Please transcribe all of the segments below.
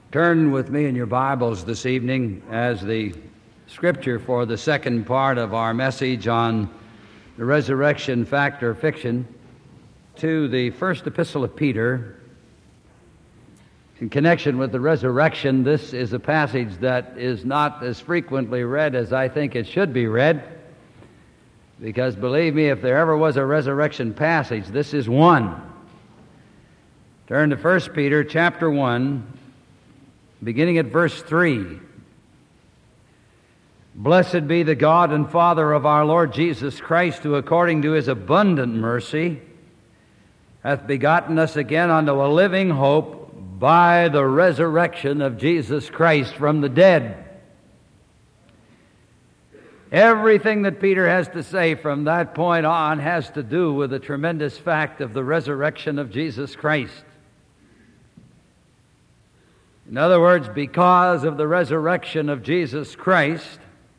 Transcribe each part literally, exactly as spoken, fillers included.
Turn with me in your Bibles this evening as the scripture for the second part of our message on the resurrection, fact or fiction, to the first epistle of Peter. In connection with the resurrection, this is a passage that is not as frequently read as I think it should be read, because believe me, if there ever was a resurrection passage, this is one. Turn to First Peter chapter one, beginning at verse three. Blessed be the God and Father of our Lord Jesus Christ, who according to his abundant mercy hath begotten us again unto a living hope by the resurrection of Jesus Christ from the dead. Everything that Peter has to say from that point on has to do with the tremendous fact of the resurrection of Jesus Christ. In other words, because of the resurrection of Jesus Christ,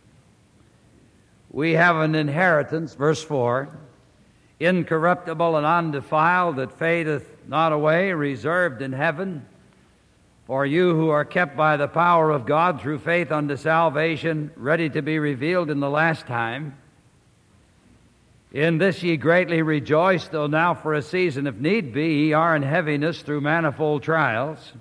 we have an inheritance, verse four, incorruptible and undefiled, that fadeth not away, reserved in heaven, for you who are kept by the power of God through faith unto salvation, ready to be revealed in the last time. In this ye greatly rejoice, though now for a season, if need be, ye are in heaviness through manifold trials,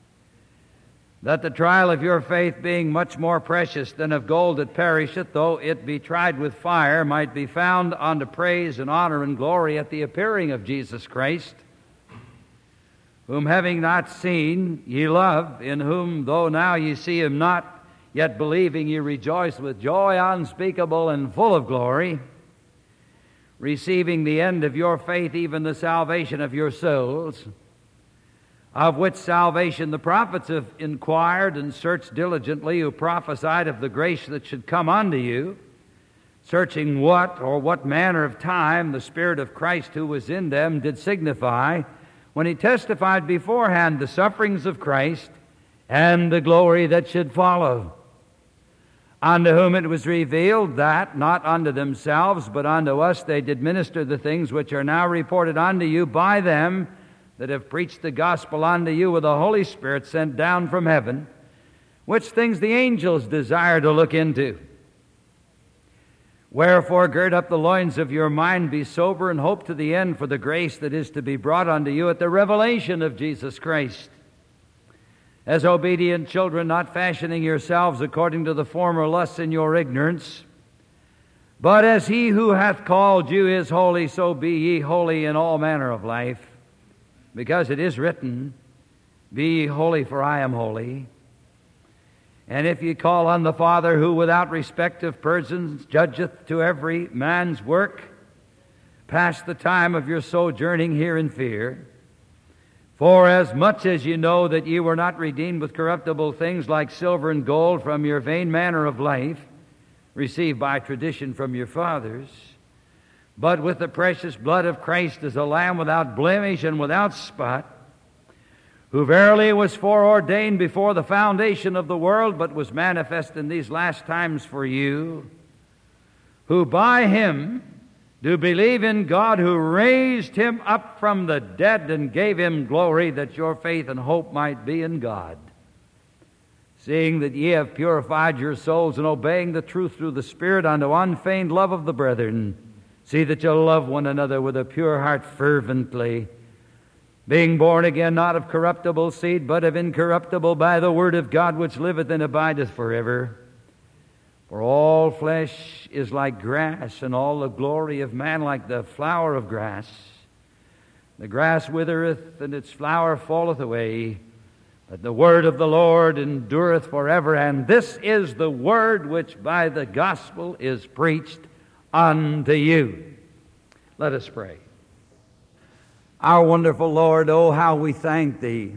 that the trial of your faith, being much more precious than of gold that perisheth, though it be tried with fire, might be found unto praise and honor and glory at the appearing of Jesus Christ, whom having not seen ye love, in whom though now ye see him not, yet believing ye rejoice with joy unspeakable and full of glory, receiving the end of your faith, even the salvation of your souls, of which salvation the prophets have inquired and searched diligently, who prophesied of the grace that should come unto you, searching what or what manner of time the Spirit of Christ who was in them did signify, when he testified beforehand the sufferings of Christ and the glory that should follow, unto whom it was revealed that, not unto themselves, but unto us they did minister the things which are now reported unto you by them that have preached the gospel unto you with the Holy Spirit sent down from heaven, which things the angels desire to look into. Wherefore gird up the loins of your mind, be sober, and hope to the end for the grace that is to be brought unto you at the revelation of Jesus Christ. As obedient children, not fashioning yourselves according to the former lusts in your ignorance, but as he who hath called you is holy, so be ye holy in all manner of life. Because it is written, Be ye holy, for I am holy. And if ye call on the Father, who without respect of persons judgeth to every man's work, pass the time of your sojourning here in fear. For as much as ye know that ye were not redeemed with corruptible things like silver and gold from your vain manner of life, received by tradition from your fathers, but with the precious blood of Christ as a lamb without blemish and without spot, who verily was foreordained before the foundation of the world, but was manifest in these last times for you, who by him do believe in God, who raised him up from the dead and gave him glory, that your faith and hope might be in God. Seeing that ye have purified your souls in obeying the truth through the Spirit unto unfeigned love of the brethren, see that you love one another with a pure heart fervently, being born again not of corruptible seed, but of incorruptible, by the word of God, which liveth and abideth forever. For all flesh is like grass, and all the glory of man like the flower of grass. The grass withereth, and its flower falleth away, but the word of the Lord endureth forever. And this is the word which by the gospel is preached unto you. Let us pray. Our wonderful Lord, oh, how we thank Thee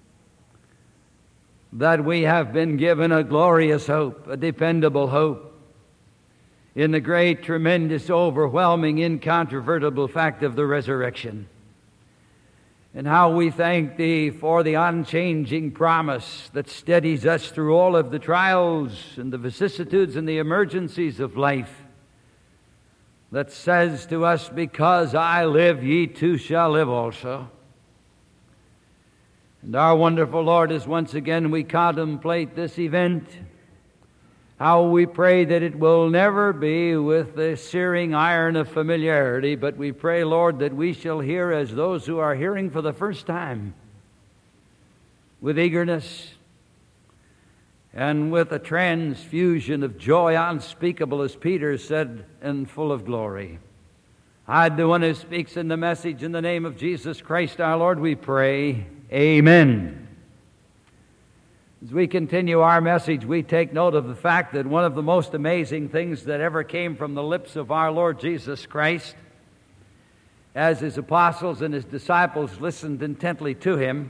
that we have been given a glorious hope, a dependable hope, in the great, tremendous, overwhelming, incontrovertible fact of the resurrection. And how we thank Thee for the unchanging promise that steadies us through all of the trials and the vicissitudes and the emergencies of life, that says to us, because I live, ye too shall live also. And our wonderful Lord, as once again we contemplate this event, how we pray that it will never be with the searing iron of familiarity, but we pray, Lord, that we shall hear as those who are hearing for the first time, with eagerness and with a transfusion of joy unspeakable, as Peter said, and full of glory. Hide the one who speaks in the message in the name of Jesus Christ our Lord, we pray. Amen. As we continue our message, we take note of the fact that one of the most amazing things that ever came from the lips of our Lord Jesus Christ, as his apostles and his disciples listened intently to him,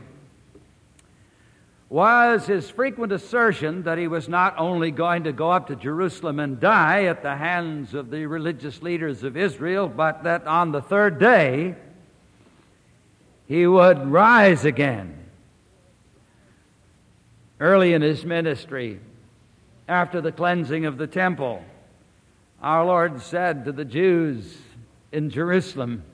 was his frequent assertion that he was not only going to go up to Jerusalem and die at the hands of the religious leaders of Israel, but that on the third day he would rise again. Early in his ministry, after the cleansing of the temple, our Lord said to the Jews in Jerusalem,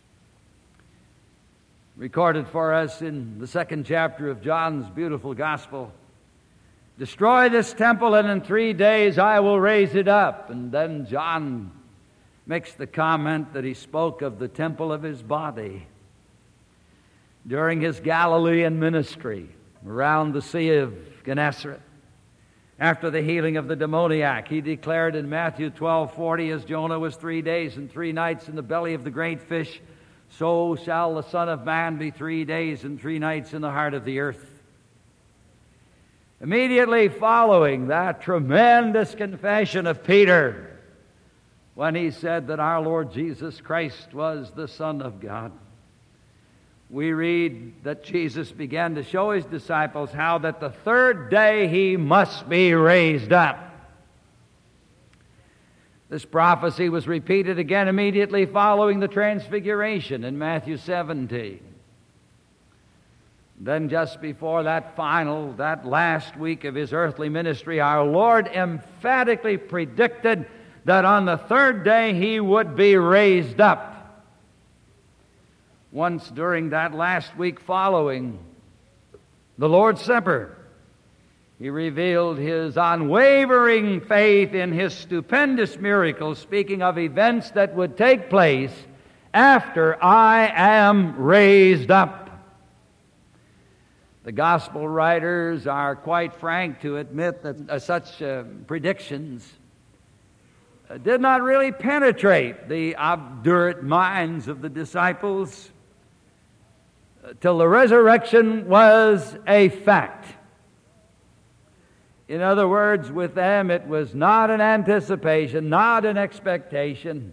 recorded for us in the second chapter of John's beautiful gospel, "Destroy this temple, and in three days I will raise it up." And then John makes the comment that he spoke of the temple of his body. During his Galilean ministry around the Sea of Gennesaret, after the healing of the demoniac, he declared in Matthew twelve forty, "As Jonah was three days and three nights in the belly of the great fish, so shall the Son of Man be three days and three nights in the heart of the earth." Immediately following that tremendous confession of Peter, when he said that our Lord Jesus Christ was the Son of God, we read that Jesus began to show his disciples how that the third day he must be raised up. This prophecy was repeated again immediately following the transfiguration in Matthew seventeen. Then just before that final, that last week of his earthly ministry, our Lord emphatically predicted that on the third day he would be raised up. Once during that last week following the Lord's Supper, he revealed his unwavering faith in his stupendous miracles, speaking of events that would take place after I am raised up. The gospel writers are quite frank to admit that uh, such uh, predictions uh, did not really penetrate the obdurate minds of the disciples till the resurrection was a fact. In other words, with them it was not an anticipation, not an expectation.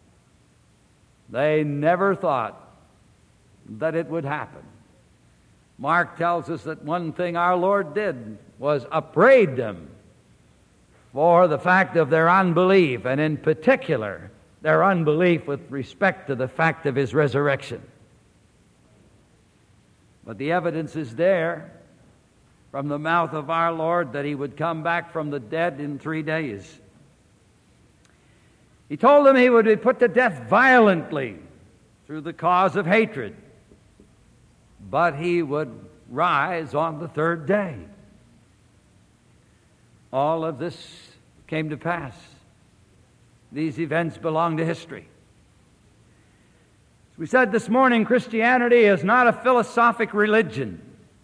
They never thought that it would happen. Mark tells us that one thing our Lord did was upbraid them for the fact of their unbelief, and in particular, their unbelief with respect to the fact of his resurrection. But the evidence is there from the mouth of our Lord that he would come back from the dead in three days. He told them he would be put to death violently through the cause of hatred, but he would rise on the third day. All of this came to pass. These events belong to history. We said this morning, Christianity is not a philosophic religion.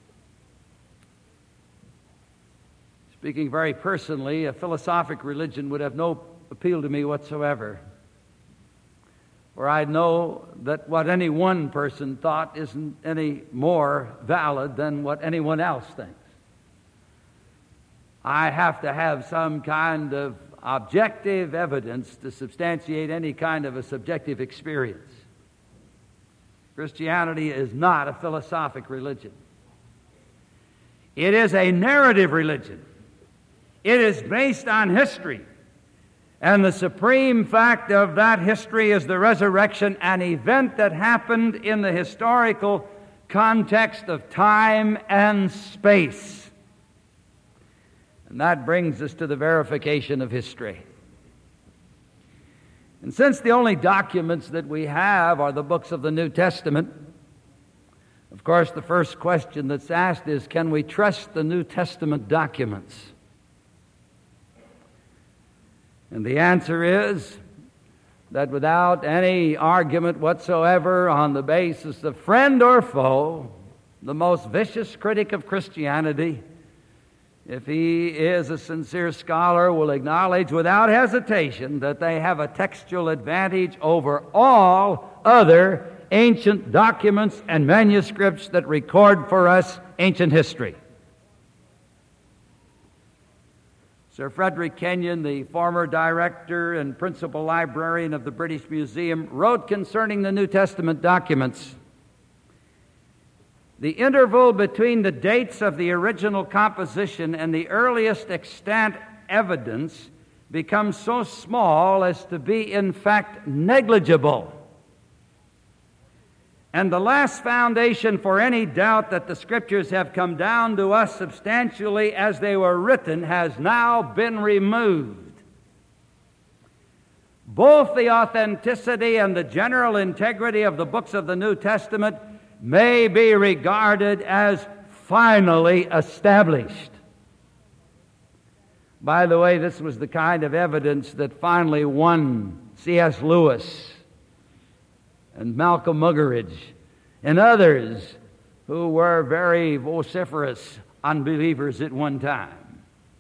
Speaking very personally, a philosophic religion would have no appeal to me whatsoever. For I know that what any one person thought isn't any more valid than what anyone else thinks. I have to have some kind of objective evidence to substantiate any kind of a subjective experience. Christianity is not a philosophic religion. It is a narrative religion. It is based on history. And the supreme fact of that history is the resurrection, an event that happened in the historical context of time and space. And that brings us to the verification of history. And since the only documents that we have are the books of the New Testament, Of course, the first question that's asked is, can we trust the New Testament documents? And the answer is that without any argument whatsoever on the basis of friend or foe, the most vicious critic of Christianity, if he is a sincere scholar, will acknowledge without hesitation that they have a textual advantage over all other ancient documents and manuscripts that record for us ancient history. Sir Frederick Kenyon, the former director and principal librarian of the British Museum, wrote concerning the New Testament documents, "The interval between the dates of the original composition and the earliest extant evidence becomes so small as to be, in fact, negligible. And the last foundation for any doubt that the Scriptures have come down to us substantially as they were written has now been removed. Both the authenticity and the general integrity of the books of the New Testament may be regarded as finally established." By the way, this was the kind of evidence that finally won C S Lewis and Malcolm Muggeridge and others who were very vociferous unbelievers at one time.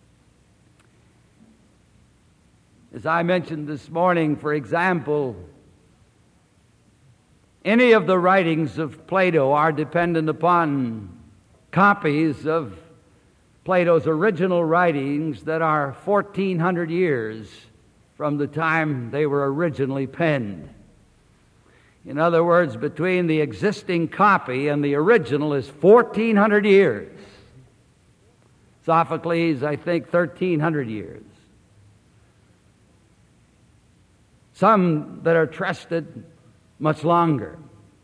As I mentioned this morning, for example, any of the writings of Plato are dependent upon copies of Plato's original writings that are fourteen hundred years from the time they were originally penned. In other words, between the existing copy and the original is fourteen hundred years. Sophocles, I think, thirteen hundred years. Some that are trusted much longer.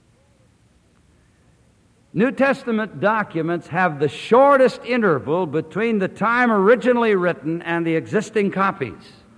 New Testament documents have the shortest interval between the time originally written and the existing copies.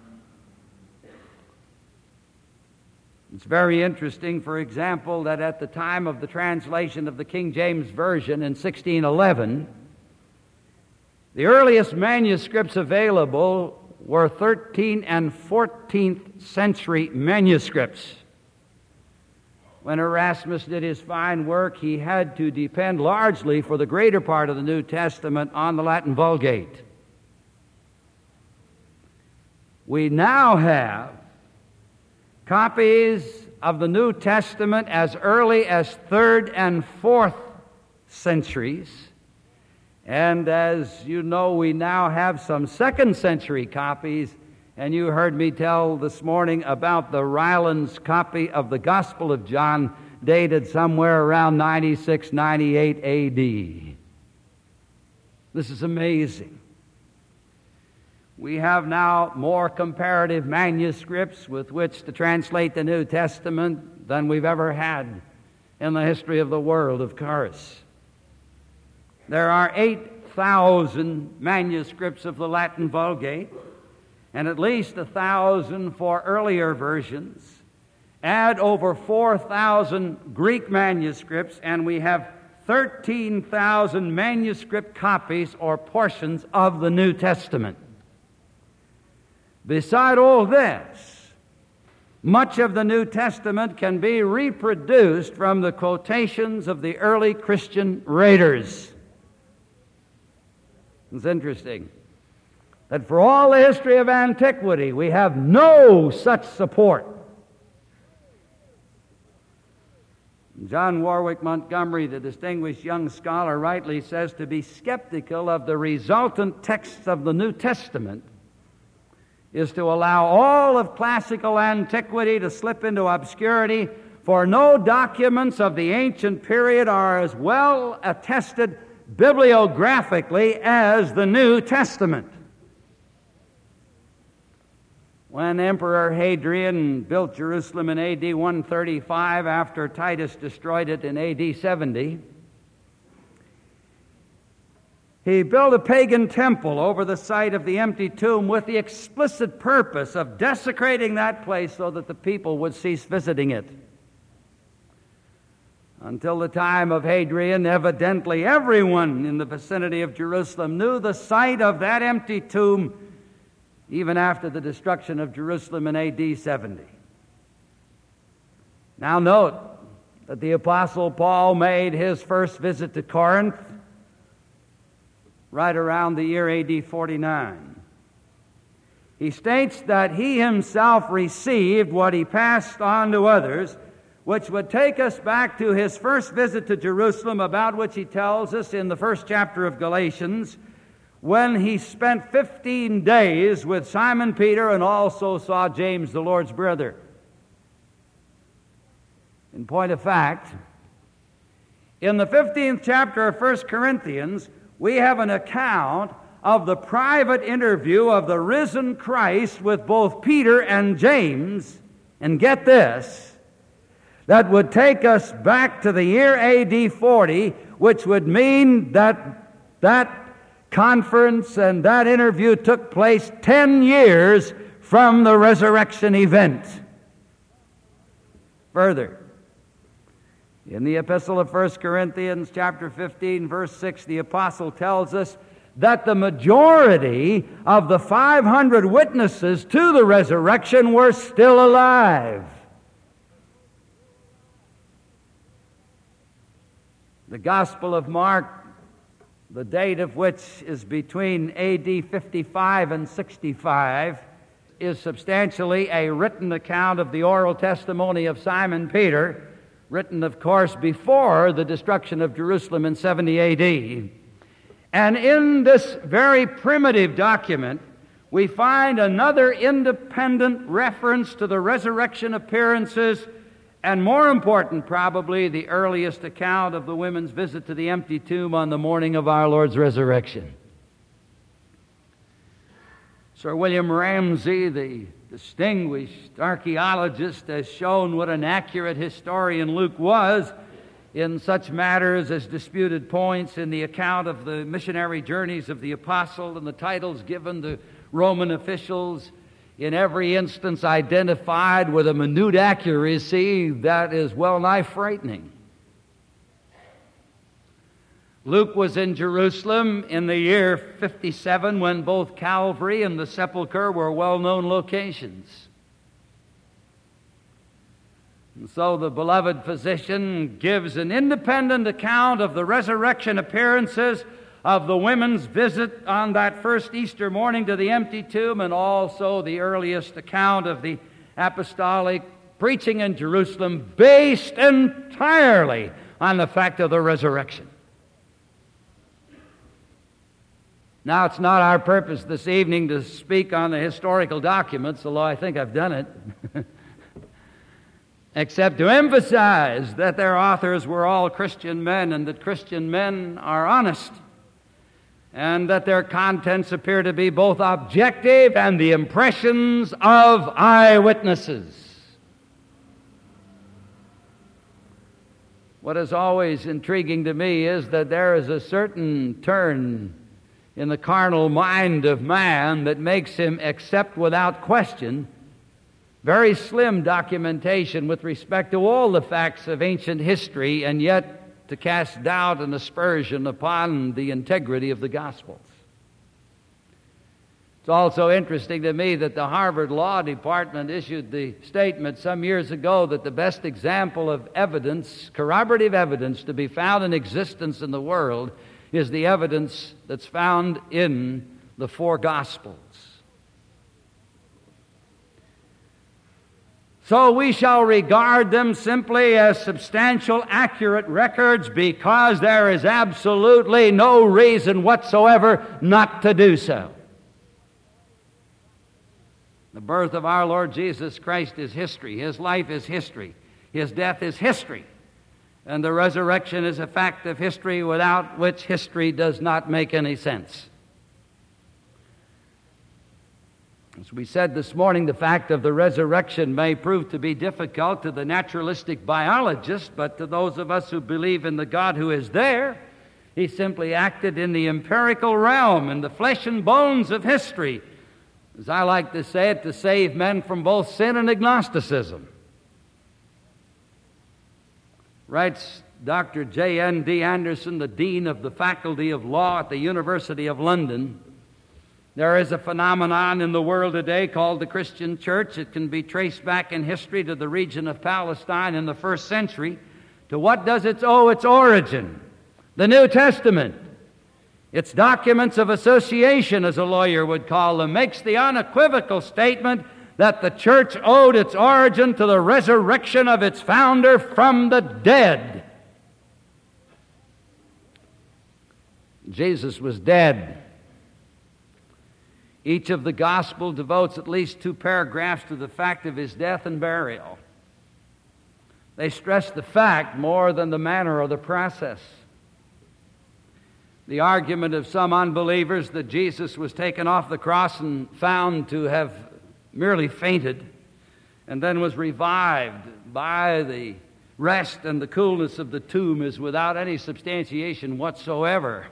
It's very interesting, for example, that at the time of the translation of the King James Version in sixteen eleven, the earliest manuscripts available were thirteenth and fourteenth century manuscripts. When Erasmus did his fine work, he had to depend largely for the greater part of the New Testament on the Latin Vulgate. We now have copies of the New Testament as early as third and fourth centuries. And as you know, we now have some second century copies. And you heard me tell this morning about the Rylands copy of the Gospel of John, dated somewhere around ninety-six, ninety-eight A D. This is amazing. We have now more comparative manuscripts with which to translate the New Testament than we've ever had in the history of the world, of course. There are eight thousand manuscripts of the Latin Vulgate, and at least a thousand for earlier versions. Add over four thousand Greek manuscripts, and we have thirteen thousand manuscript copies or portions of the New Testament. Beside all this, much of the New Testament can be reproduced from the quotations of the early Christian writers. It's interesting that for all the history of antiquity, we have no such support. John Warwick Montgomery, the distinguished young scholar, rightly says to be skeptical of the resultant texts of the New Testament is to allow all of classical antiquity to slip into obscurity, for no documents of the ancient period are as well attested bibliographically as the New Testament. When Emperor Hadrian built Jerusalem in A D one thirty-five after Titus destroyed it in A D seventy, he built a pagan temple over the site of the empty tomb with the explicit purpose of desecrating that place so that the people would cease visiting it. Until the time of Hadrian, evidently everyone in the vicinity of Jerusalem knew the site of that empty tomb, even after the destruction of Jerusalem in A D seventy. Now note that the Apostle Paul made his first visit to Corinth right around the year A D forty-nine. He states that he himself received what he passed on to others, which would take us back to his first visit to Jerusalem, about which he tells us in the first chapter of Galatians, when he spent fifteen days with Simon Peter and also saw James, the Lord's brother. In point of fact, in the fifteenth chapter of First Corinthians, we have an account of the private interview of the risen Christ with both Peter and James, and get this, that would take us back to the year A D forty, which would mean that that conference and that interview took place ten years from the resurrection event. Further, in the epistle of First Corinthians chapter fifteen, verse six, the apostle tells us that the majority of the five hundred witnesses to the resurrection were still alive. The Gospel of Mark, the date of which is between A D fifty-five and sixty-five, is substantially a written account of the oral testimony of Simon Peter, written, of course, before the destruction of Jerusalem in seventy A D. And in this very primitive document, we find another independent reference to the resurrection appearances, and more important, probably, the earliest account of the women's visit to the empty tomb on the morning of our Lord's resurrection. Sir William Ramsay, the distinguished archaeologist, has shown what an accurate historian Luke was in such matters as disputed points in the account of the missionary journeys of the apostle and the titles given to Roman officials, in every instance identified with a minute accuracy that is well nigh frightening. Luke was in Jerusalem in the year fifty-seven when both Calvary and the sepulchre were well-known locations. And so the beloved physician gives an independent account of the resurrection appearances of the women's visit on that first Easter morning to the empty tomb, and also the earliest account of the apostolic preaching in Jerusalem, based entirely on the fact of the resurrection. Now, it's not our purpose this evening to speak on the historical documents, although I think I've done it, except to emphasize that their authors were all Christian men, and that Christian men are honest, and that their contents appear to be both objective and the impressions of eyewitnesses. What is always intriguing to me is that there is a certain turn in the carnal mind of man that makes him accept without question very slim documentation with respect to all the facts of ancient history, and yet to cast doubt and aspersion upon the integrity of the Gospels. It's also interesting to me that the Harvard Law Department issued the statement some years ago that the best example of evidence, corroborative evidence, to be found in existence in the world is the evidence that's found in the four Gospels. So we shall regard them simply as substantial, accurate records, because there is absolutely no reason whatsoever not to do so. The birth of our Lord Jesus Christ is history. His life is history. His death is history. And the resurrection is a fact of history without which history does not make any sense. As we said this morning, the fact of the resurrection may prove to be difficult to the naturalistic biologist, but to those of us who believe in the God who is there, He simply acted in the empirical realm, in the flesh and bones of history, as I like to say it, to save men from both sin and agnosticism. Writes Doctor J N D Anderson, the Dean of the Faculty of Law at the University of London, there is a phenomenon in the world today called the Christian church. It can be traced back in history to the region of Palestine in the first century. To what does it owe its origin? The New Testament. Its documents of association, as a lawyer would call them, makes the unequivocal statement that the church owed its origin to the resurrection of its founder from the dead. Jesus was dead. Each of the Gospels devotes at least two paragraphs to the fact of his death and burial. They stress the fact more than the manner or the process. The argument of some unbelievers that Jesus was taken off the cross and found to have merely fainted and then was revived by the rest and the coolness of the tomb is without any substantiation whatsoever.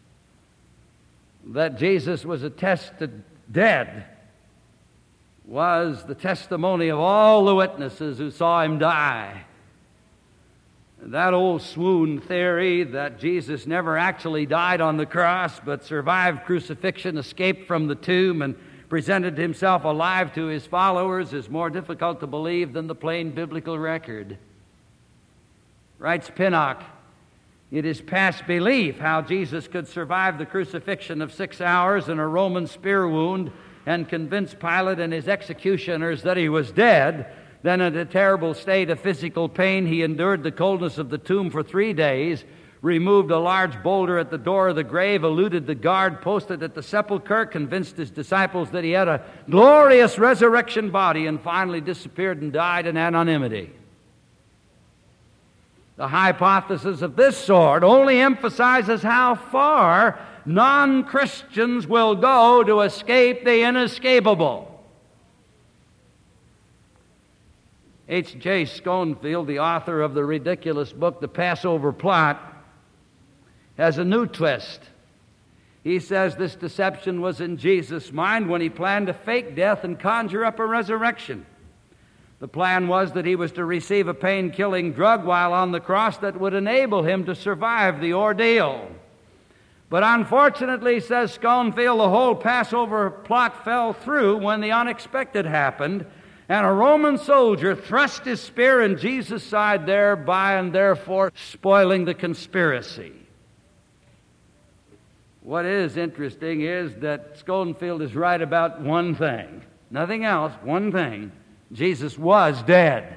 That Jesus was attested dead was the testimony of all the witnesses who saw him die. That old swoon theory that Jesus never actually died on the cross but survived crucifixion, escaped from the tomb, and presented himself alive to his followers is more difficult to believe than the plain biblical record. Writes Pinnock, it is past belief how Jesus could survive the crucifixion of six hours and a Roman spear wound and convince Pilate and his executioners that he was dead. Then in a terrible state of physical pain, he endured the coldness of the tomb for three days, removed a large boulder at the door of the grave, eluded the guard posted at the sepulchre, convinced his disciples that he had a glorious resurrection body, and finally disappeared and died in anonymity. The hypothesis of this sort only emphasizes how far non-Christians will go to escape the inescapable. H J Schoenfield, the author of the ridiculous book, The Passover Plot, has a new twist. He says this deception was in Jesus' mind when he planned to fake death and conjure up a resurrection. The plan was that he was to receive a pain-killing drug while on the cross that would enable him to survive the ordeal. But unfortunately, says Schoenfield, the whole Passover plot fell through when the unexpected happened, and a Roman soldier thrust his spear in Jesus' side, thereby and therefore spoiling the conspiracy. What is interesting is that Schoenfield is right about one thing. Nothing else, one thing. Jesus was dead.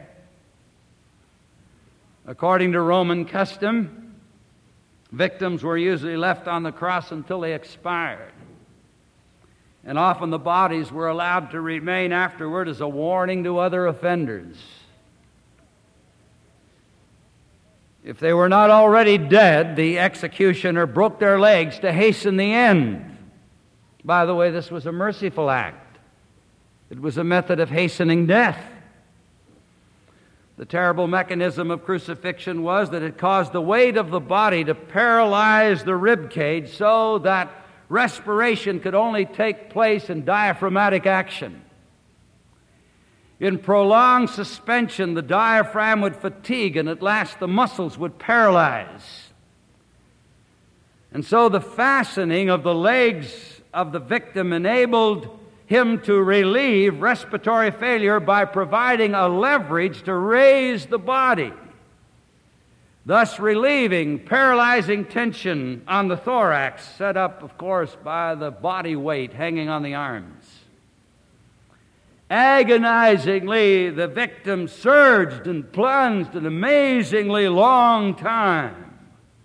According to Roman custom, victims were usually left on the cross until they expired. And often the bodies were allowed to remain afterward as a warning to other offenders. If they were not already dead, the executioner broke their legs to hasten the end. By the way, this was a merciful act. It was a method of hastening death. The terrible mechanism of crucifixion was that it caused the weight of the body to paralyze the rib cage so that respiration could only take place in diaphragmatic action. In prolonged suspension, the diaphragm would fatigue, and at last the muscles would paralyze. And so the fastening of the legs of the victim enabled him to relieve respiratory failure by providing a leverage to raise the body, thus relieving paralyzing tension on the thorax, set up, of course, by the body weight hanging on the arms. Agonizingly, the victim surged and plunged an amazingly long time.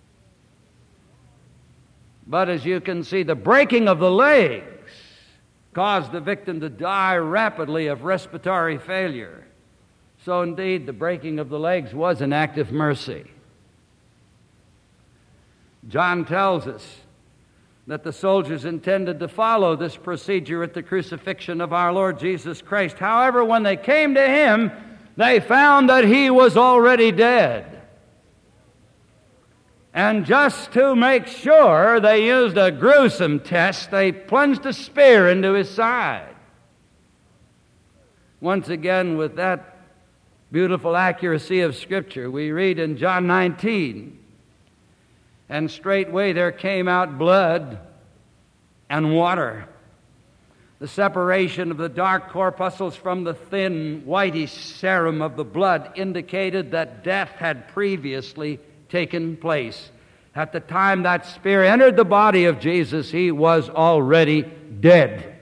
But as you can see, the breaking of the legs caused the victim to die rapidly of respiratory failure. So indeed, the breaking of the legs was an act of mercy. John tells us that the soldiers intended to follow this procedure at the crucifixion of our Lord Jesus Christ. However, when they came to him, they found that he was already dead. And just to make sure, they used a gruesome test. They plunged a spear into his side. Once again, with that beautiful accuracy of Scripture. We read in John nineteen, and straightway there came out blood and water. The separation of the dark corpuscles from the thin, whitish serum of the blood indicated that death had previously taken place. At the time that spear entered the body of Jesus, he was already dead.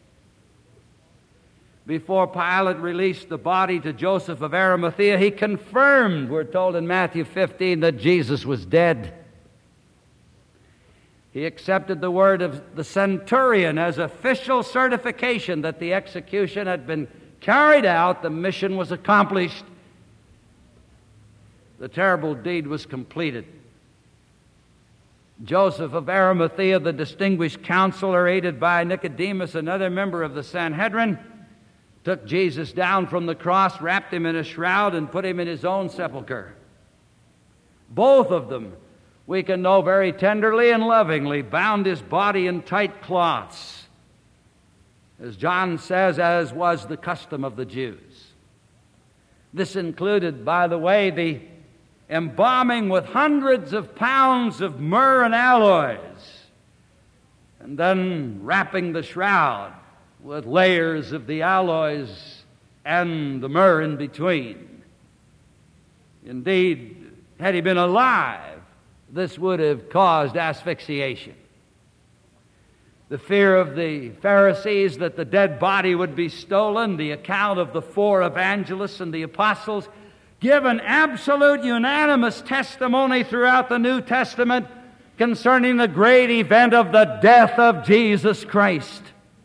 Before Pilate released the body to Joseph of Arimathea, he confirmed, we're told in Matthew fifteen, that Jesus was dead. He accepted the word of the centurion as official certification that the execution had been carried out, the mission was accomplished, the terrible deed was completed. Joseph of Arimathea, the distinguished counselor, aided by Nicodemus, another member of the Sanhedrin, took Jesus down from the cross, wrapped him in a shroud, and put him in his own sepulcher. Both of them, we can know very tenderly and lovingly, bound his body in tight cloths, as John says, as was the custom of the Jews. This included, by the way, the embalming with hundreds of pounds of myrrh and aloes, and then wrapping the shroud with layers of the aloes and the myrrh in between. Indeed, had he been alive, this would have caused asphyxiation. The fear of the Pharisees that the dead body would be stolen, the account of the four evangelists and the apostles, give an absolute unanimous testimony throughout the New Testament concerning the great event of the death of Jesus Christ.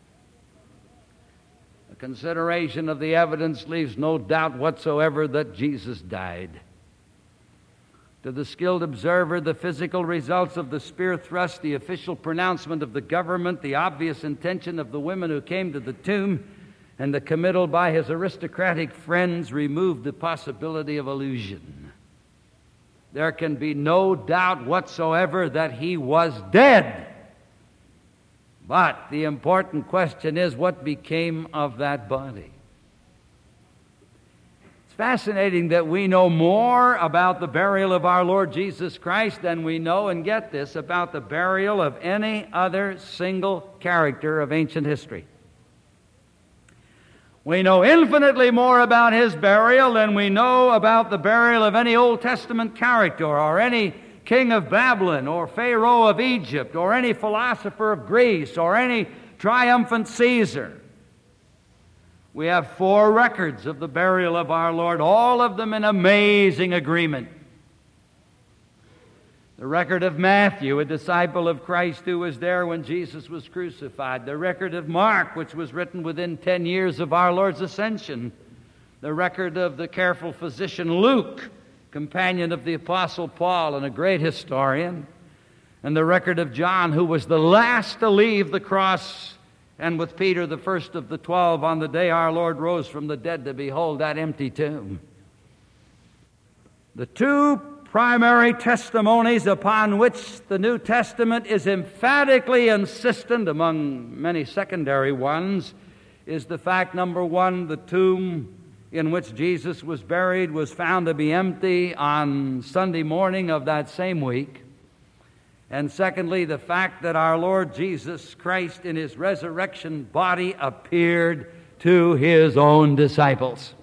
A consideration of the evidence leaves no doubt whatsoever that Jesus died. To the skilled observer, the physical results of the spear thrust, the official pronouncement of the government, the obvious intention of the women who came to the tomb, and the committal by his aristocratic friends removed the possibility of illusion. There can be no doubt whatsoever that he was dead. But the important question is, what became of that body? It's fascinating that we know more about the burial of our Lord Jesus Christ than we know, and get this, about the burial of any other single character of ancient history. We know infinitely more about his burial than we know about the burial of any Old Testament character, or any king of Babylon, or Pharaoh of Egypt, or any philosopher of Greece, or any triumphant Caesar. We have four records of the burial of our Lord, all of them in amazing agreement. The record of Matthew, a disciple of Christ who was there when Jesus was crucified. The record of Mark, which was written within ten years of our Lord's ascension. The record of the careful physician Luke, companion of the Apostle Paul and a great historian. And the record of John, who was the last to leave the cross, and with Peter, the first of the twelve, on the day our Lord rose from the dead, to behold that empty tomb. The two primary testimonies upon which the New Testament is emphatically insistent, among many secondary ones, is the fact, number one, the tomb in which Jesus was buried was found to be empty on Sunday morning of that same week. And secondly, the fact that our Lord Jesus Christ in his resurrection body appeared to his own disciples.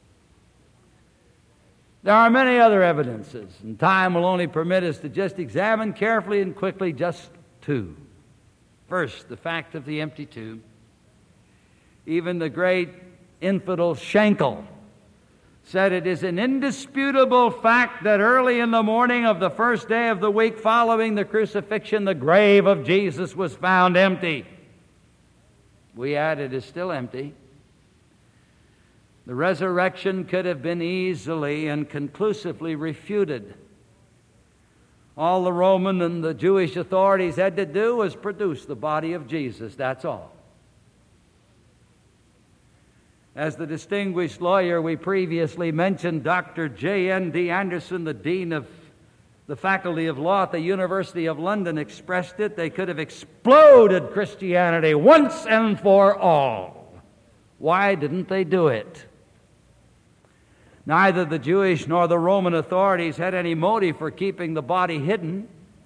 There are many other evidences, and time will only permit us to just examine carefully and quickly just two. First, the fact of the empty tomb. Even the great infidel Schenkel said it is an indisputable fact that early in the morning of the first day of the week following the crucifixion, the grave of Jesus was found empty. We add, it is still empty. The resurrection could have been easily and conclusively refuted. All the Roman and the Jewish authorities had to do was produce the body of Jesus. That's all. As the distinguished lawyer we previously mentioned, Doctor J N D Anderson, the dean of the Faculty of Law at the University of London, expressed it, they could have exploded Christianity once and for all. Why didn't they do it? Neither the Jewish nor the Roman authorities had any motive for keeping the body hidden.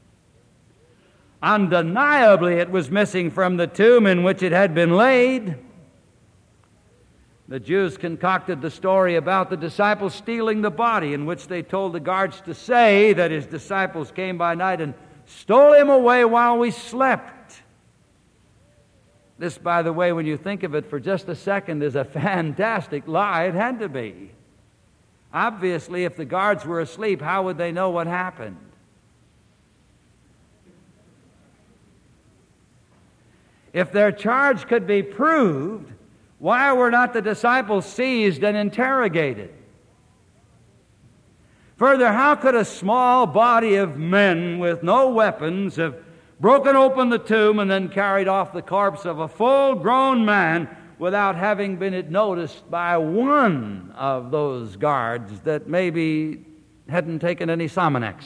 Undeniably, it was missing from the tomb in which it had been laid. The Jews concocted the story about the disciples stealing the body, in which they told the guards to say that his disciples came by night and stole him away while we slept. This, by the way, when you think of it for just a second, is a fantastic lie. It had to be. Obviously, if the guards were asleep, how would they know what happened? If their charge could be proved, why were not the disciples seized and interrogated? Further, how could a small body of men with no weapons have broken open the tomb and then carried off the corpse of a full-grown man without having been noticed by one of those guards that maybe hadn't taken any Sominex?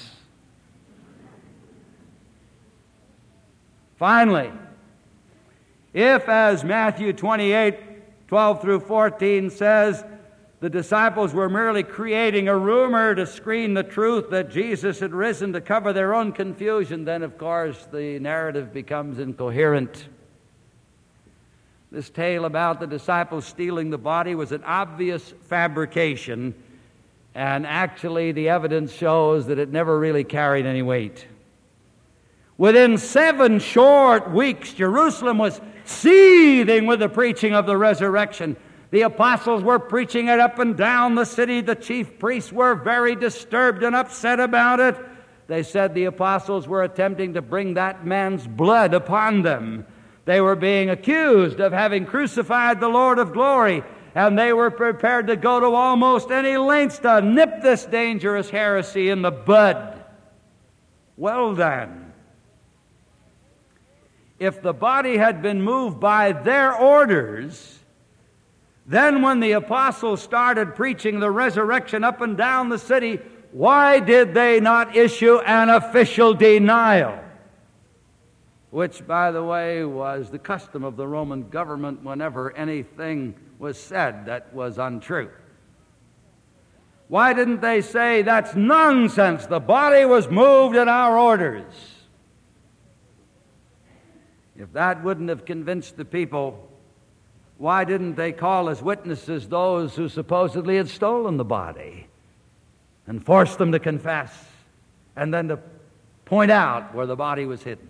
Finally, if, as Matthew twenty-eight, twelve through fourteen says, the disciples were merely creating a rumor to screen the truth that Jesus had risen to cover their own confusion, then, of course, the narrative becomes incoherent. This tale about the disciples stealing the body was an obvious fabrication, and actually the evidence shows that it never really carried any weight. Within seven short weeks, Jerusalem was seething with the preaching of the resurrection. The apostles were preaching it up and down the city. The chief priests were very disturbed and upset about it. They said the apostles were attempting to bring that man's blood upon them. They were being accused of having crucified the Lord of glory, and they were prepared to go to almost any lengths to nip this dangerous heresy in the bud. Well then, if the body had been moved by their orders, then when the apostles started preaching the resurrection up and down the city, why did they not issue an official denial? Which, by the way, was the custom of the Roman government whenever anything was said that was untrue. Why didn't they say, that's nonsense, the body was moved at our orders? If that wouldn't have convinced the people, why didn't they call as witnesses those who supposedly had stolen the body and force them to confess and then to point out where the body was hidden?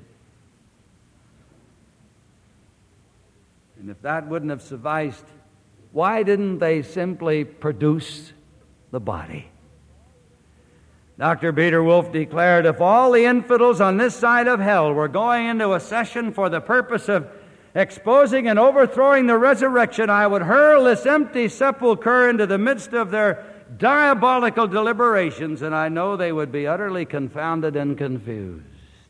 And if that wouldn't have sufficed, why didn't they simply produce the body? Doctor Peter Wolf declared, if all the infidels on this side of hell were going into a session for the purpose of exposing and overthrowing the resurrection, I would hurl this empty sepulchre into the midst of their diabolical deliberations, and I know they would be utterly confounded and confused.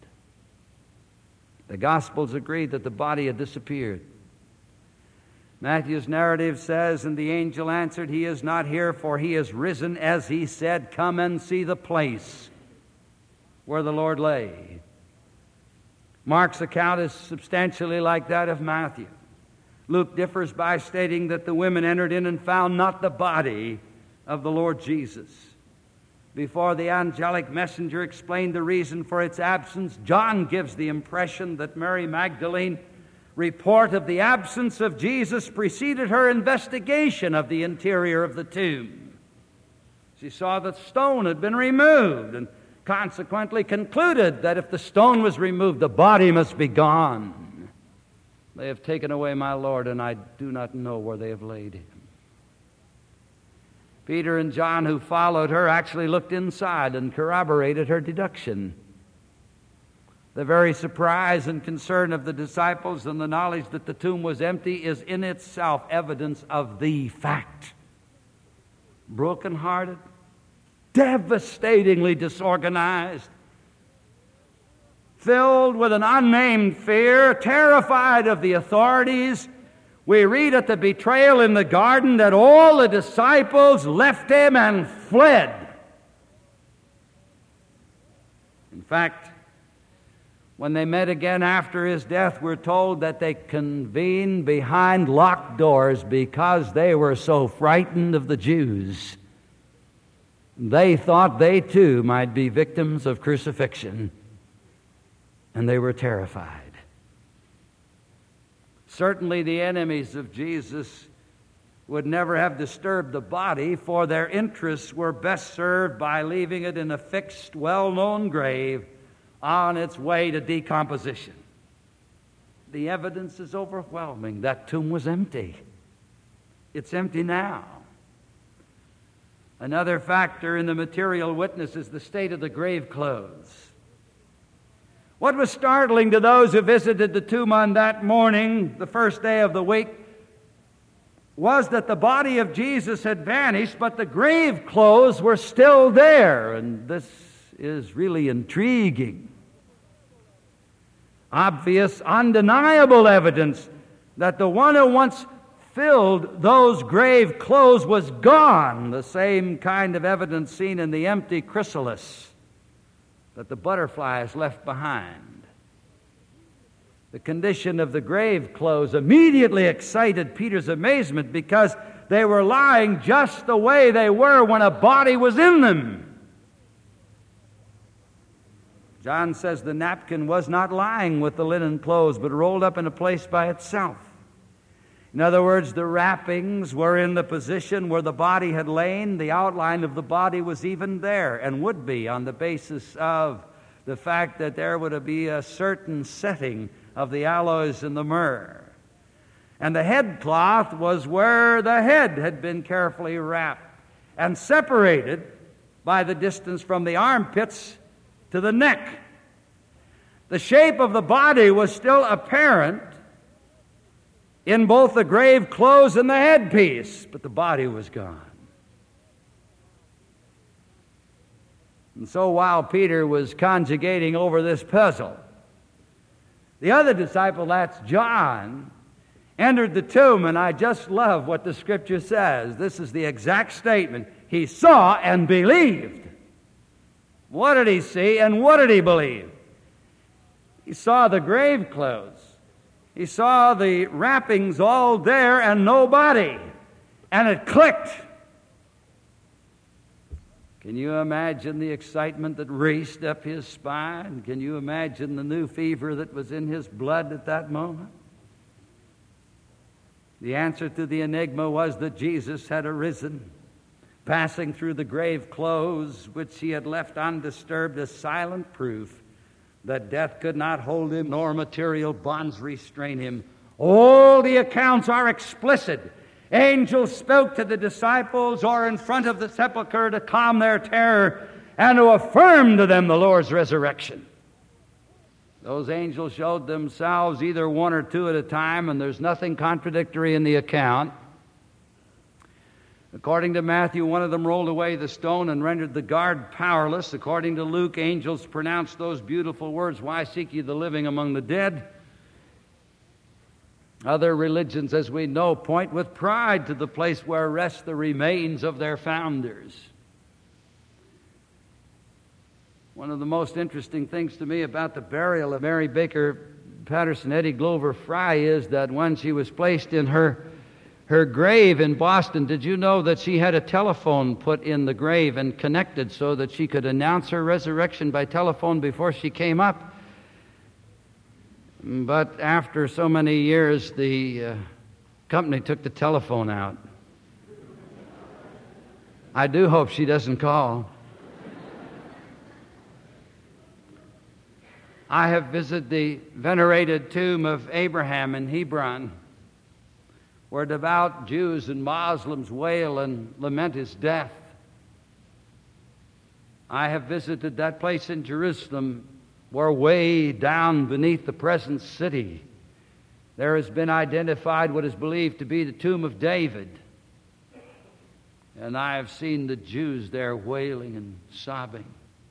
The Gospels agreed that the body had disappeared. Matthew's narrative says, and the angel answered, he is not here, for he is risen, as he said. Come and see the place where the Lord lay. Mark's account is substantially like that of Matthew. Luke differs by stating that the women entered in and found not the body of the Lord Jesus. Before the angelic messenger explained the reason for its absence, John gives the impression that Mary Magdalene report of the absence of Jesus preceded her investigation of the interior of the tomb. She saw that stone had been removed and consequently concluded that if the stone was removed, the body must be gone. They have taken away my Lord, and I do not know where they have laid him. Peter and John, who followed her, actually looked inside and corroborated her deduction. The very surprise and concern of the disciples and the knowledge that the tomb was empty is in itself evidence of the fact. Broken-hearted, devastatingly disorganized, filled with an unnamed fear, terrified of the authorities, we read at the betrayal in the garden that all the disciples left him and fled. In fact, when they met again after his death, we're told that they convened behind locked doors because they were so frightened of the Jews. They thought they too might be victims of crucifixion, and they were terrified. Certainly the enemies of Jesus would never have disturbed the body, for their interests were best served by leaving it in a fixed, well-known grave on its way to decomposition. The evidence is overwhelming. That tomb was empty. It's empty now. Another factor in the material witness is the state of the grave clothes. What was startling to those who visited the tomb on that morning, the first day of the week, was that the body of Jesus had vanished, but the grave clothes were still there. And this is really intriguing. Obvious, undeniable evidence that the one who once filled those grave clothes was gone. The same kind of evidence seen in the empty chrysalis that the butterflies left behind. The condition of the grave clothes immediately excited Peter's amazement because they were lying just the way they were when a body was in them. John says the napkin was not lying with the linen clothes, but rolled up in a place by itself. In other words, the wrappings were in the position where the body had lain. The outline of the body was even there and would be on the basis of the fact that there would be a certain setting of the aloes and the myrrh. And the headcloth was where the head had been carefully wrapped and separated by the distance from the armpits to the neck. The shape of the body was still apparent in both the grave clothes and the headpiece, but the body was gone. And so while Peter was conjugating over this puzzle, the other disciple, that's John, entered the tomb, and I just love what the Scripture says. This is the exact statement. He saw and believed. What did he see and what did he believe? He saw the grave clothes. He saw the wrappings all there and no body. And it clicked. Can you imagine the excitement that raced up his spine? Can you imagine the new fever that was in his blood at that moment? The answer to the enigma was that Jesus had arisen, passing through the grave clothes which he had left undisturbed as silent proof that death could not hold him nor material bonds restrain him. All the accounts are explicit. Angels spoke to the disciples or in front of the sepulchre to calm their terror and to affirm to them the Lord's resurrection. Those angels showed themselves either one or two at a time, and there's nothing contradictory in the account. According to Matthew, one of them rolled away the stone and rendered the guard powerless. According to Luke, angels pronounced those beautiful words, "Why seek ye the living among the dead?" Other religions, as we know, point with pride to the place where rest the remains of their founders. One of the most interesting things to me about the burial of Mary Baker Patterson Eddy Glover Fry is that when she was placed in her her grave in Boston, did you know that she had a telephone put in the grave and connected so that she could announce her resurrection by telephone before she came up? But after so many years, the uh, company took the telephone out. I do hope she doesn't call. I have visited the venerated tomb of Abraham in Hebron, where devout Jews and Muslims wail and lament his death. I have visited that place in Jerusalem where way down beneath the present city there has been identified what is believed to be the tomb of David. And I have seen the Jews there wailing and sobbing.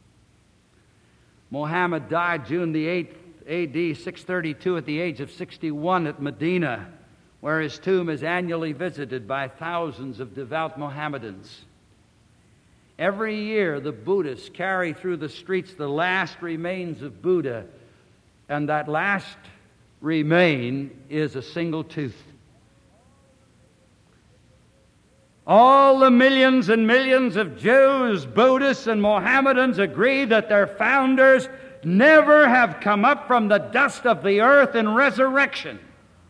Muhammad died June the eighth, A D six thirty-two at the age of sixty-one at Medina, where his tomb is annually visited by thousands of devout Mohammedans. Every year, the Buddhists carry through the streets the last remains of Buddha, and that last remain is a single tooth. All the millions and millions of Jews, Buddhists, and Mohammedans agree that their founders never have come up from the dust of the earth in resurrection.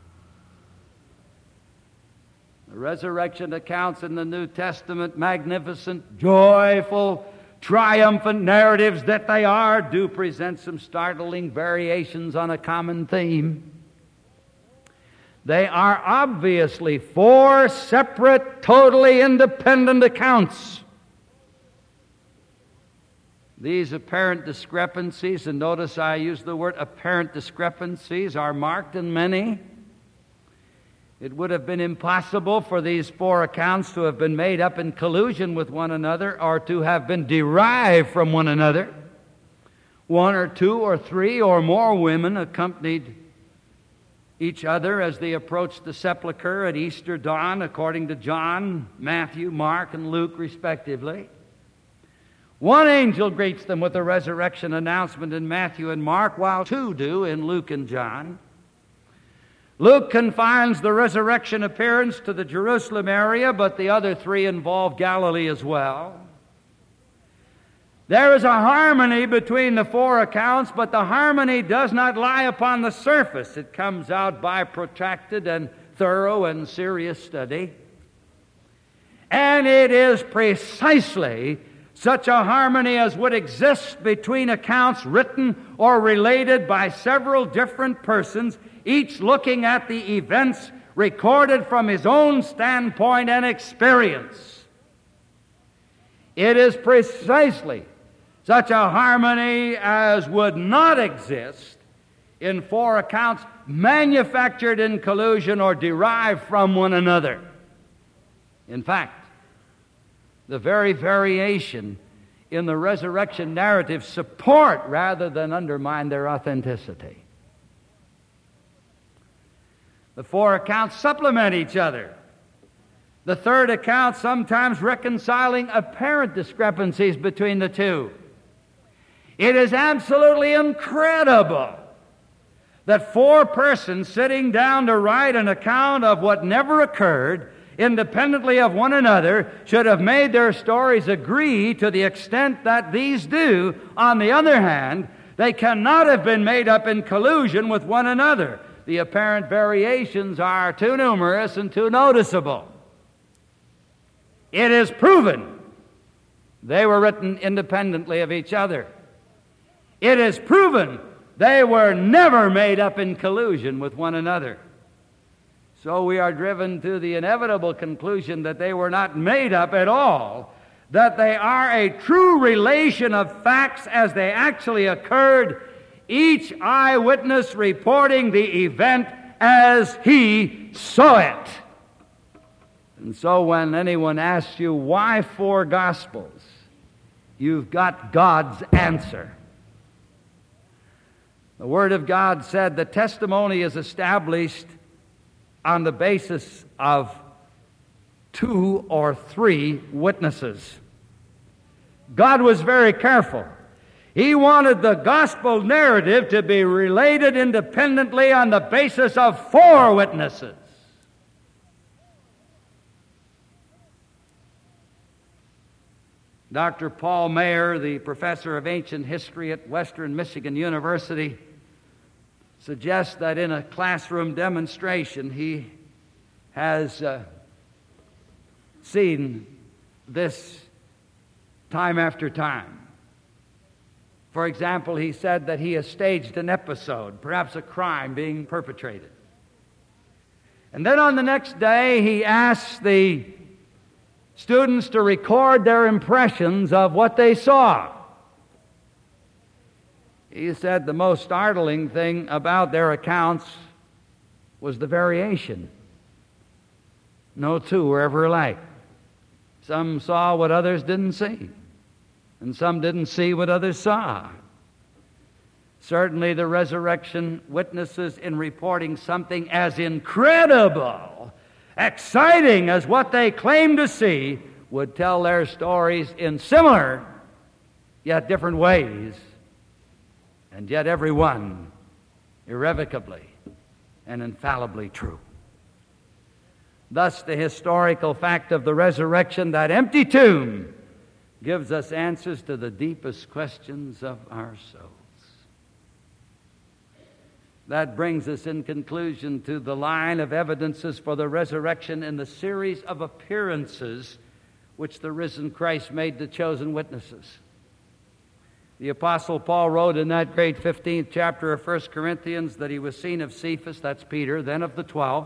The resurrection accounts in the New Testament, magnificent, joyful, triumphant narratives that they are, do present some startling variations on a common theme. They are obviously four separate, totally independent accounts. These apparent discrepancies, and notice I use the word apparent discrepancies, are marked in many. It would have been impossible for these four accounts to have been made up in collusion with one another or to have been derived from one another. One or two or three or more women accompanied each other as they approached the sepulchre at Easter dawn, according to John, Matthew, Mark, and Luke, respectively. One angel greets them with a resurrection announcement in Matthew and Mark, while two do in Luke and John. Luke confines the resurrection appearance to the Jerusalem area, but the other three involve Galilee as well. There is a harmony between the four accounts, but the harmony does not lie upon the surface. It comes out by protracted and thorough and serious study. And it is precisely such a harmony as would exist between accounts written or related by several different persons, each looking at the events recorded from his own standpoint and experience. It is precisely such a harmony as would not exist in four accounts manufactured in collusion or derived from one another. In fact, the very variation in the resurrection narrative support rather than undermine their authenticity. The four accounts supplement each other. The third account sometimes reconciling apparent discrepancies between the two. It is absolutely incredible that four persons sitting down to write an account of what never occurred, independently of one another, should have made their stories agree to the extent that these do. On the other hand, they cannot have been made up in collusion with one another. The apparent variations are too numerous and too noticeable. It is proven they were written independently of each other. It is proven they were never made up in collusion with one another. So we are driven to the inevitable conclusion that they were not made up at all, that they are a true relation of facts as they actually occurred, each eyewitness reporting the event as he saw it. And so when anyone asks you, why four Gospels? You've got God's answer. The Word of God said the testimony is established on the basis of two or three witnesses. God was very careful. He wanted the gospel narrative to be related independently on the basis of four witnesses. Doctor Paul Mayer, the professor of ancient history at Western Michigan University, suggests that in a classroom demonstration he has uh, seen this time after time. For example, he said that he has staged an episode, perhaps a crime being perpetrated. And then on the next day, he asks the students to record their impressions of what they saw. He said the most startling thing about their accounts was the variation. No two were ever alike. Some saw what others didn't see, and some didn't see what others saw. Certainly the resurrection witnesses, in reporting something as incredible, exciting as what they claim to see, would tell their stories in similar yet different ways, and yet every one irrevocably and infallibly true. Thus, the historical fact of the resurrection, that empty tomb, gives us answers to the deepest questions of our souls. That brings us in conclusion to the line of evidences for the resurrection in the series of appearances which the risen Christ made to chosen witnesses. The Apostle Paul wrote in that great fifteenth chapter of First Corinthians that he was seen of Cephas, that's Peter, then of the twelve.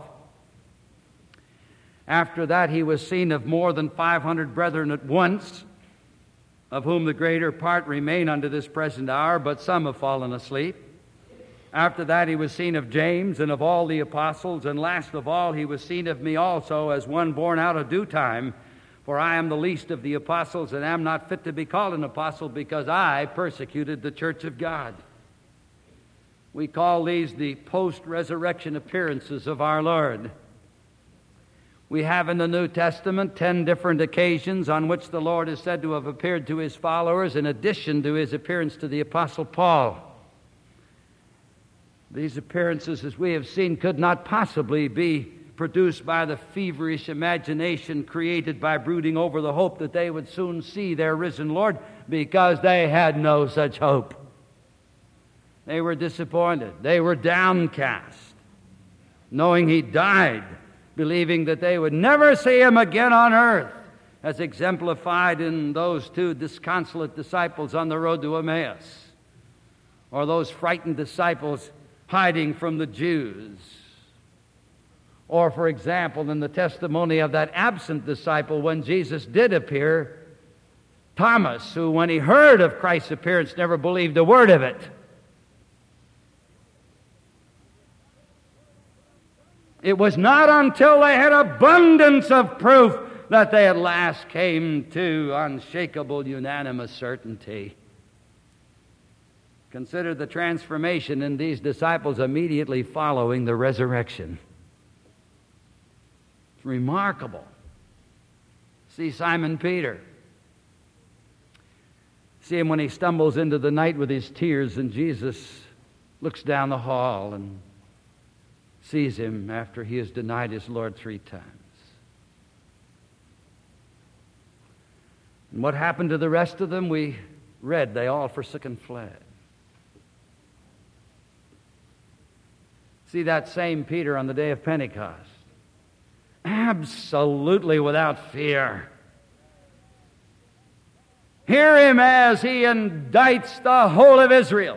After that he was seen of more than five hundred brethren at once, of whom the greater part remain unto this present hour, but some have fallen asleep. After that he was seen of James and of all the apostles, and last of all he was seen of me also, as one born out of due time. For I am the least of the apostles, and am not fit to be called an apostle, because I persecuted the church of God. We call these the post-resurrection appearances of our Lord. We have in the New Testament ten different occasions on which the Lord is said to have appeared to his followers, in addition to his appearance to the Apostle Paul. These appearances, as we have seen, could not possibly be produced by the feverish imagination created by brooding over the hope that they would soon see their risen Lord, because they had no such hope. They were disappointed. They were downcast, knowing he died, believing that they would never see him again on earth, as exemplified in those two disconsolate disciples on the road to Emmaus, or those frightened disciples hiding from the Jews. Or, for example, in the testimony of that absent disciple when Jesus did appear, Thomas, who when he heard of Christ's appearance never believed a word of it. It was not until they had abundance of proof that they at last came to unshakable, unanimous certainty. Consider the transformation in these disciples immediately following the resurrection. It's remarkable. See Simon Peter. See him when he stumbles into the night with his tears, and Jesus looks down the hall and sees him after he has denied his Lord three times. And what happened to the rest of them? We read, they all forsook and fled. See that same Peter on the day of Pentecost, absolutely without fear. Hear him as he indicts the whole of Israel.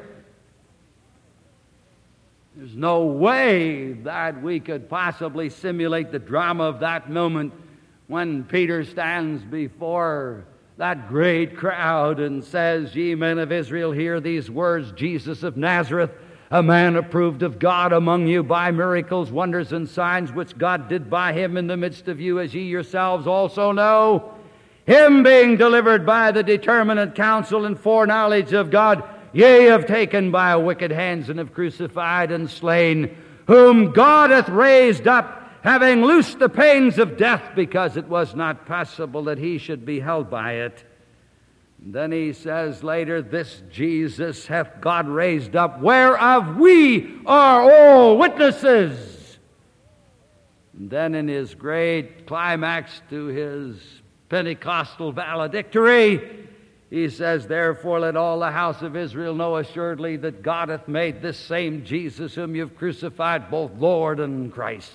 There's no way that we could possibly simulate the drama of that moment when Peter stands before that great crowd and says, "Ye men of Israel, hear these words, Jesus of Nazareth, a man approved of God among you by miracles, wonders, and signs, which God did by him in the midst of you, as ye yourselves also know. Him being delivered by the determinate counsel and foreknowledge of God, ye have taken by wicked hands, and have crucified and slain, whom God hath raised up, having loosed the pains of death, because it was not possible that he should be held by it." And then he says later, "This Jesus hath God raised up, whereof we are all witnesses." And then in his great climax to his Pentecostal valedictory, he says, "Therefore let all the house of Israel know assuredly that God hath made this same Jesus whom you have crucified both Lord and Christ."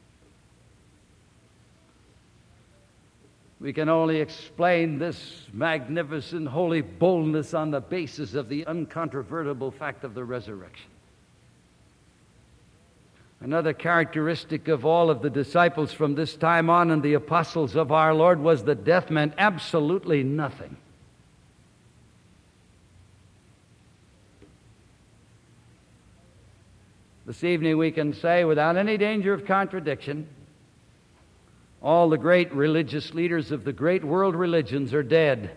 We can only explain this magnificent holy boldness on the basis of the uncontrovertible fact of the resurrection. Another characteristic of all of the disciples from this time on and the apostles of our Lord was that death meant absolutely nothing. This evening we can say without any danger of contradiction, all the great religious leaders of the great world religions are dead.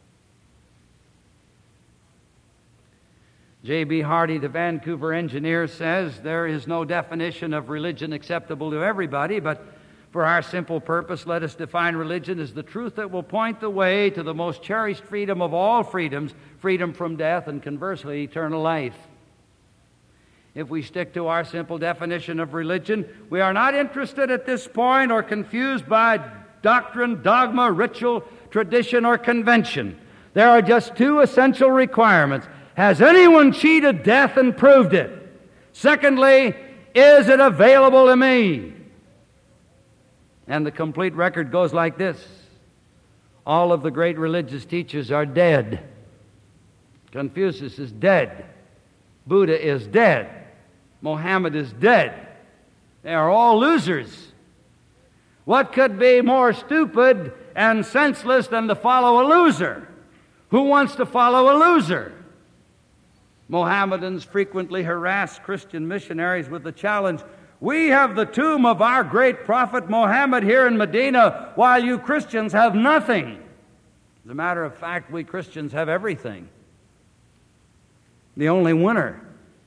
J B Hardy, the Vancouver engineer, says there is no definition of religion acceptable to everybody, but for our simple purpose, let us define religion as the truth that will point the way to the most cherished freedom of all freedoms, freedom from death, and conversely, eternal life. if we stick to our simple definition of religion. We are not interested at this point or confused by doctrine, dogma, ritual, tradition, or convention. There are just two essential requirements. Has anyone cheated death and proved it? Secondly, is it available to me? And the complete record goes like this. All of the great religious teachers are dead. Confucius is dead. Buddha is dead. Mohammed is dead. They are all losers. What could be more stupid and senseless than to follow a loser? Who wants to follow a loser? Mohammedans frequently harass Christian missionaries with the challenge, we have the tomb of our great prophet Mohammed here in Medina, while you Christians have nothing. As a matter of fact, we Christians have everything. The only winner.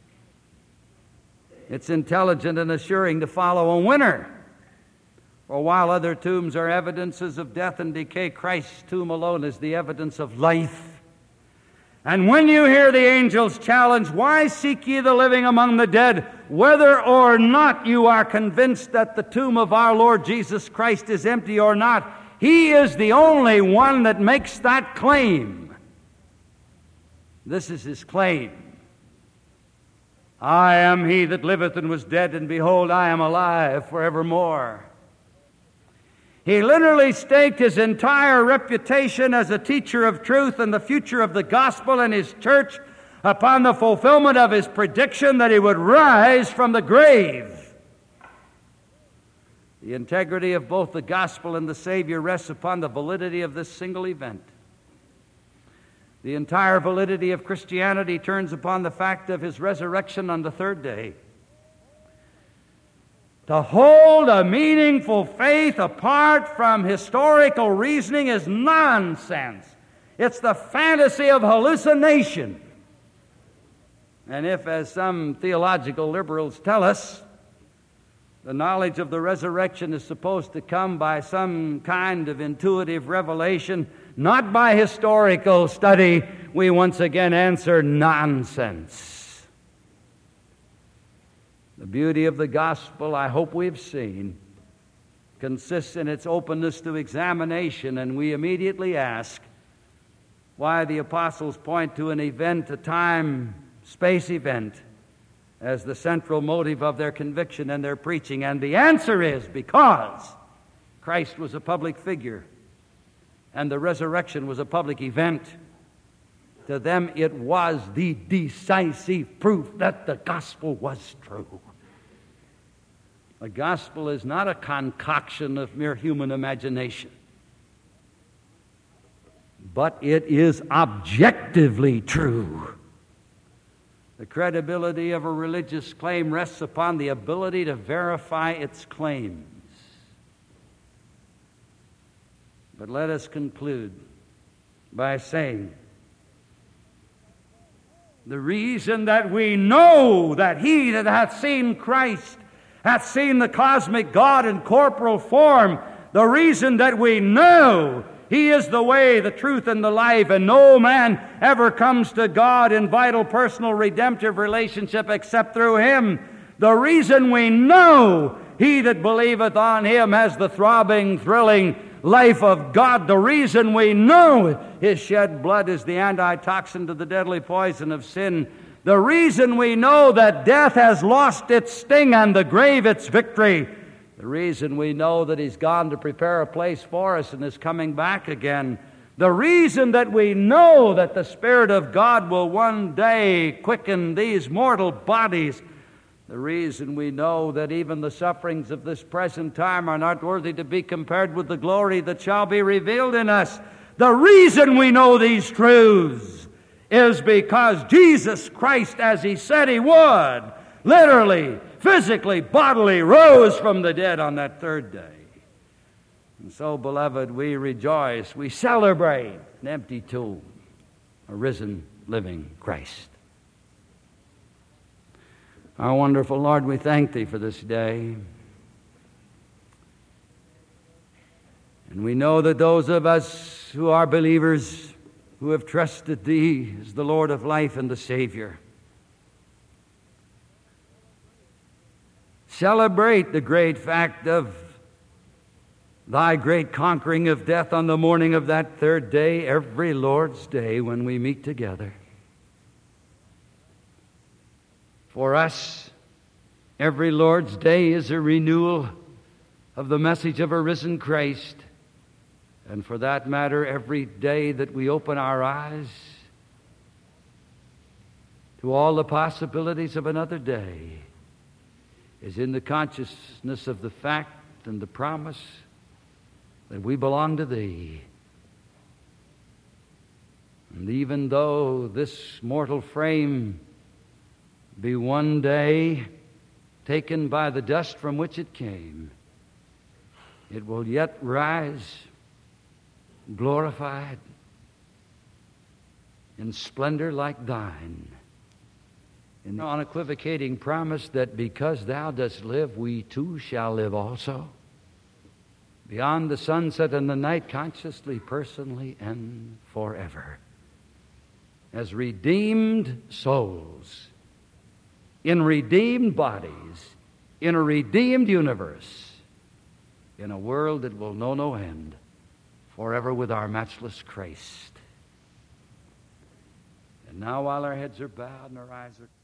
It's intelligent and assuring to follow a winner. For while other tombs are evidences of death and decay, Christ's tomb alone is the evidence of life. And when you hear the angels challenge, why seek ye the living among the dead, whether or not you are convinced that the tomb of our Lord Jesus Christ is empty or not, He is the only one that makes that claim. This is His claim. I am He that liveth and was dead, and behold, I am alive forevermore. He literally staked his entire reputation as a teacher of truth and the future of the gospel and his church upon the fulfillment of his prediction that he would rise from the grave. The integrity of both the gospel and the Savior rests upon the validity of this single event. The entire validity of Christianity turns upon the fact of His resurrection on the third day. To hold a meaningful faith apart from historical reasoning is nonsense. It's the fantasy of hallucination. And if, as some theological liberals tell us, the knowledge of the resurrection is supposed to come by some kind of intuitive revelation, not by historical study, we once again answer nonsense. The beauty of the gospel, I hope we've seen, consists in its openness to examination, and we immediately ask why the apostles point to an event, a time, space event, as the central motive of their conviction and their preaching. And the answer is because Christ was a public figure and the resurrection was a public event. To them it was the decisive proof that the gospel was true. The gospel is not a concoction of mere human imagination, but it is objectively true. The credibility of a religious claim rests upon the ability to verify its claims. But let us conclude by saying, the reason that we know that he that hath seen Christ hath seen the cosmic God in corporal form, the reason that we know He is the way, the truth, and the life, and no man ever comes to God in vital, personal, redemptive relationship except through Him. The reason we know he that believeth on Him has the throbbing, thrilling life of God. The reason we know His shed blood is the antitoxin to the deadly poison of sin. The reason we know that death has lost its sting and the grave its victory. The reason we know that He's gone to prepare a place for us and is coming back again. The reason that we know that the Spirit of God will one day quicken these mortal bodies. The reason we know that even the sufferings of this present time are not worthy to be compared with the glory that shall be revealed in us. The reason we know these truths is because Jesus Christ, as He said He would, literally, physically, bodily, rose from the dead on that third day. And so, beloved, we rejoice, we celebrate an empty tomb, a risen, living Christ. Our wonderful Lord, we thank Thee for this day. And we know that those of us who are believers, who have trusted Thee as the Lord of life and the Savior, celebrate the great fact of thy great conquering of death on the morning of that third day, every Lord's Day when we meet together. For us, every Lord's Day is a renewal of the message of a risen Christ. And for that matter, every day that we open our eyes to all the possibilities of another day is in the consciousness of the fact and the promise that we belong to Thee. And even though this mortal frame be one day taken by the dust from which it came, it will yet rise glorified in splendor like Thine, in the unequivocating promise that because Thou dost live, we too shall live also, beyond the sunset and the night, consciously, personally, and forever, as redeemed souls, in redeemed bodies, in a redeemed universe, in a world that will know no end, forever with our matchless Christ. And now, while our heads are bowed and our eyes are